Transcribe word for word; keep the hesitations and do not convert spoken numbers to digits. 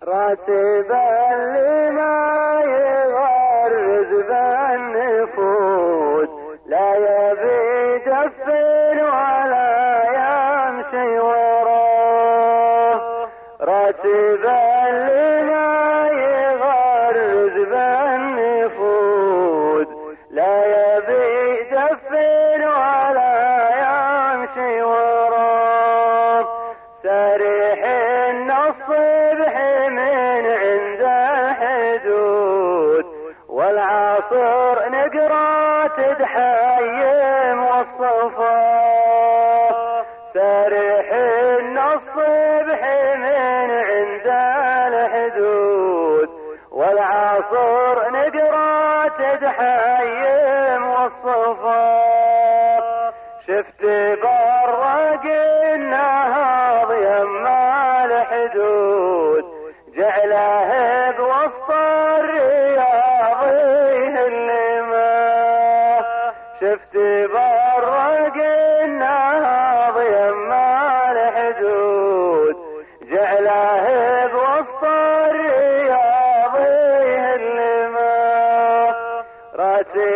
راتبا لما يغرز بالنفوس، لا يبي يدفن ولا يمشي وراه. راتبا لما يغرز بالنفوس، لا يبي يدفن ولا يمشي وراه. سريح الصبح من عند الحدود، والعصر نقرا تدحيم والصفا. سريح الصبح من عند الحدود، والعصر نقرا تدحيم والصفا. شفت برق النهض يما الحدود، جعله بوسط الرياض يهلمه. شفت برق النهض يما الحدود، جعله بوسط الرياض يهلمه. راسي